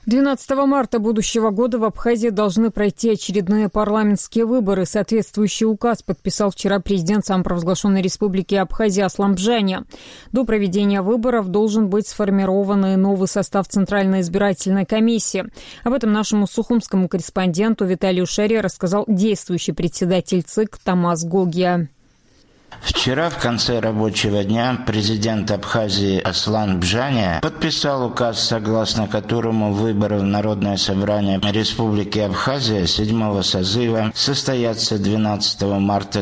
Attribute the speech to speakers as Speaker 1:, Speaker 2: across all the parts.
Speaker 1: 12 марта будущего года в Абхазии должны пройти очередные парламентские выборы. Соответствующий указ подписал вчера президент самопровозглашенной республики Абхазия Аслан Бжаня. До проведения выборов должен быть сформирован и новый состав Центральной избирательной комиссии. Об этом нашему сухумскому корреспонденту Виталию Шаре рассказал действующий председатель ЦИК Тамас Гогия.
Speaker 2: Вчера в конце рабочего дня президент Абхазии Аслан Бжаня подписал указ, согласно которому выборы в Народное собрание Республики Абхазия 7-го созыва состоятся 12 марта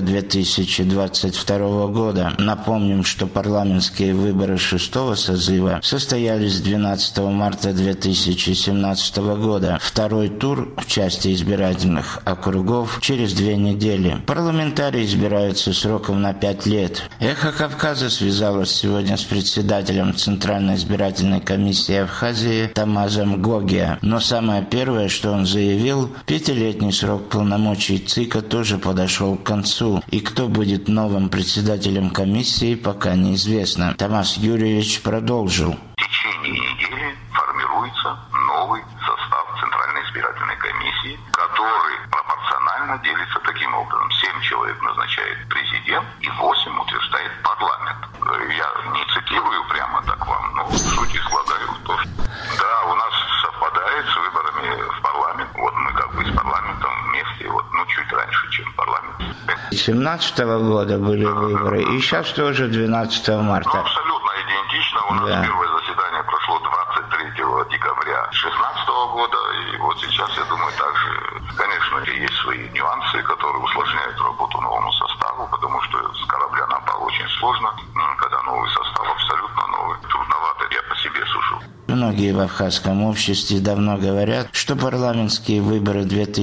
Speaker 2: 2022 года. Напомним, что парламентские выборы 6-го созыва состоялись 12 марта 2017 года. Второй тур в части избирательных округов через 2 недели. Парламентарии избираются сроком на 5 лет. «Эхо Кавказа» связалась сегодня с председателем Центральной избирательной комиссии Абхазии Тамазом Гогия. Но самое первое, что он заявил, 5-летний срок полномочий ЦИКа тоже подошел к концу. И кто будет новым председателем комиссии, пока неизвестно. Тамас Юрьевич продолжил.
Speaker 3: В течение недели формируется новый состав Центральной избирательной комиссии, который пропорционально делится таким образом. 7 человек назначает президент и 8 утверждает парламент. Я не цитирую прямо так вам, но в сути излагаю то, что... Да, у нас совпадает с выборами в парламент. Вот мы как бы с парламентом вместе, чуть раньше, чем парламент.
Speaker 2: 17-го года были выборы, и сейчас тоже 12 марта.
Speaker 3: Абсолютно идентично. У нас первое заседание прошло 23 декабря 2016 года, и вот сейчас, я думаю, также, конечно, есть свои нюансы, которые усложняют работу новому составу, потому что с корабля на пал очень сложно, когда новый состав абсолютно новый, трудновато, я по себе сужу.
Speaker 2: Многие в абхазском обществе давно говорят, что парламентские выборы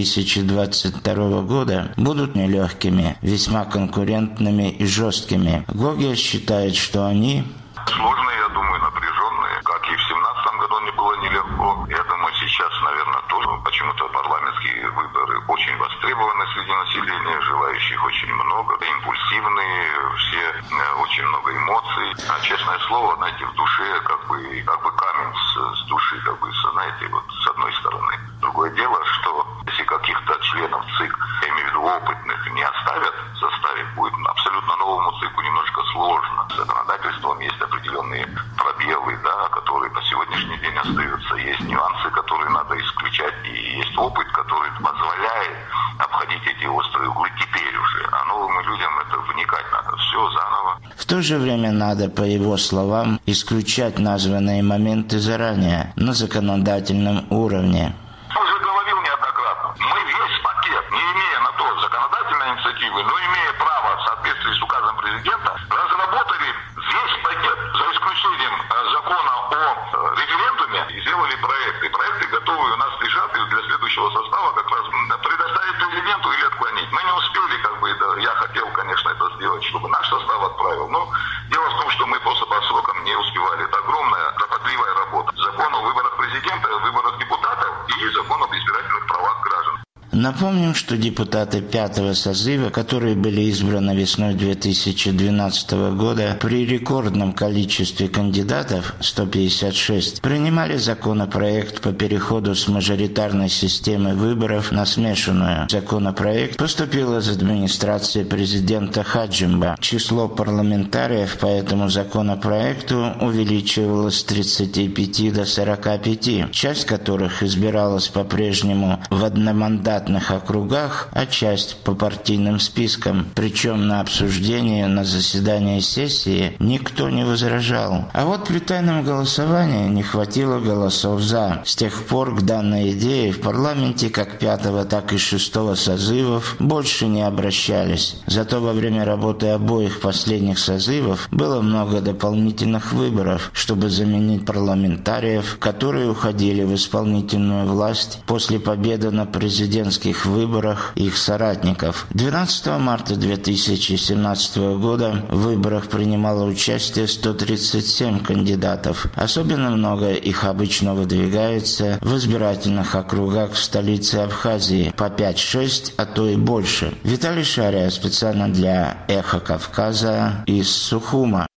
Speaker 2: 2022 года будут нелегкими, весьма конкурентными и жесткими. Гогия считает, что они...
Speaker 3: Сложные, я думаю, напряженные. Как и в 2017 году не было нелегко. Я думаю, сейчас, наверное, тоже почему-то парламентские выборы очень востребованы среди населения, желающих очень много, импульсивные, все, очень много эмоций. А честное слово, знаете, в душе как бы камень с души, знаете, вот с одной стороны. Другое дело, что если каких-то членов ЦИК, я имею в виду опытных, не оставят в составе, будет абсолютно новому ЦИКу немножко сложно. С законодательством есть определенные пробелы, которые по сегодняшний день остаются. Есть нюансы, которые надо исключать, и есть опыт, который позволяет обходить эти острые углы теперь уже. А новым людям это вникать надо. Все заново.
Speaker 2: В то же время надо, по его словам, исключать названные моменты заранее, на законодательном уровне.
Speaker 3: Уже говорил неоднократно. Мы весь пакет, не имея на то законодательной инициативы, но имея право в соответствии с указом президента, разработали весь пакет, за исключением закона о референдуме, и сделали проекты. Проекты готовые у нас лежат, и для следующего состава как раз предоставить президенту или отклонить. Мы не успели, я хотел, конечно, это сделать, чтобы наш состав отправил, но дело в том, что мы просто по срокам не успевали. Это огромная, кропотливая работа. Закон о выборах президента, о выборах депутатов и закон об избирательных правах граждан.
Speaker 2: Напомним, что депутаты 5-го созыва, которые были избраны весной 2012 года, при рекордном количестве кандидатов, 156, принимали законопроект по переходу с мажоритарной системы выборов на смешанную. Законопроект поступил из администрации президента Хаджимба. Число парламентариев по этому законопроекту увеличивалось с 35 до 45, часть которых избиралась по-прежнему в одномандатном округах, а часть по партийным спискам. Причем на обсуждение на заседании сессии никто не возражал. А вот при тайном голосовании не хватило голосов «за». С тех пор к данной идее в парламенте как 5-го, так и 6-го созывов больше не обращались. Зато во время работы обоих последних созывов было много дополнительных выборов, чтобы заменить парламентариев, которые уходили в исполнительную власть после победы на президентских выборах их соратников. 12 марта 2017 года в выборах принимало участие 137 кандидатов. Особенно много их обычно выдвигается в избирательных округах в столице Абхазии, по 5-6, а то и больше. Виталий Шаре специально для «Эхо Кавказа» из Сухума.